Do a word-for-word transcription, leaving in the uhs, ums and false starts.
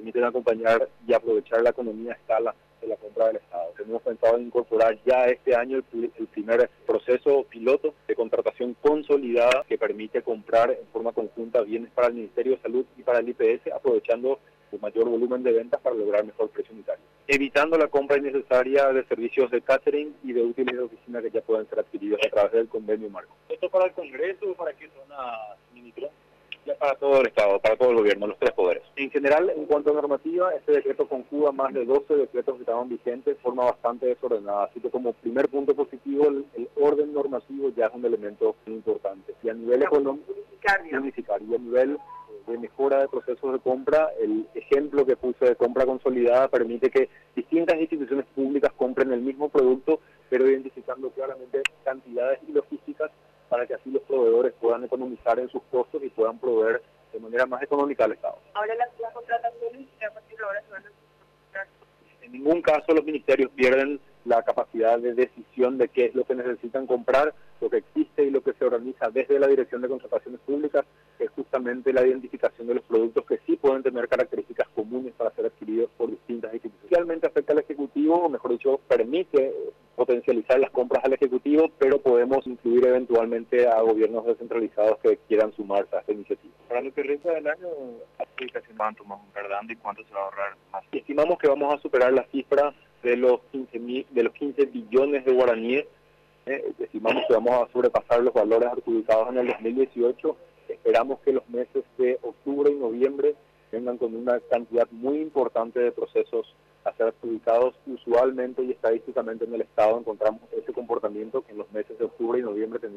permiten acompañar y aprovechar la economía a escala de la compra del Estado. Tenemos pensado en incorporar ya este año el, el primer proceso piloto de contratación consolidada que permite comprar en forma conjunta bienes para el Ministerio de Salud y para el I P S, aprovechando un mayor volumen de ventas para lograr mejor precio unitario, evitando la compra innecesaria de servicios de catering y de útiles de oficina que ya pueden ser adquiridos a través del convenio marco. ¿Esto para el Congreso o para qué zona, ministro? Para todo el Estado, para todo el gobierno, los tres poderes. En general, en cuanto a normativa, este decreto conjuga más de doce decretos que estaban vigentes de forma bastante desordenada, así que como primer punto positivo, el, el orden normativo ya es un elemento muy importante. Y a nivel económico, unificar, y a nivel de mejora de procesos de compra, el ejemplo que puse de compra consolidada permite que distintas instituciones públicas compren el mismo producto, pero identificando claramente cantidades y logísticas para que así los proveedores puedan economizar en sus costos y puedan proveer de manera más económica al Estado. Ahora las, las contrataciones a partir de ahora se van a contratar. En ningún caso los ministerios pierden la capacidad de decisión de qué es lo que necesitan comprar. Lo que existe y lo que se organiza desde la Dirección de Contrataciones Públicas es justamente la identificación de los productos que sí pueden tener características comunes para ser adquiridos por distintas instituciones. Realmente afecta al Ejecutivo, o mejor dicho, permite potencializar las compras al Ejecutivo, pero podemos incluir eventualmente a gobiernos descentralizados que quieran sumarse a esta iniciativa. Para lo que resta del año, ¿cuánto más tardando y cuánto se va a ahorrar más? Estimamos que vamos a superar la cifra de los quince, mil, de los quince billones de guaraníes. Eh, estimamos que vamos a sobrepasar los valores adjudicados en el dos mil dieciocho. Esperamos que los meses de octubre y noviembre vengan con una cantidad muy importante de procesos a ser adjudicados. Usualmente y estadísticamente en el Estado encontramos ese comportamiento que en los meses de octubre y noviembre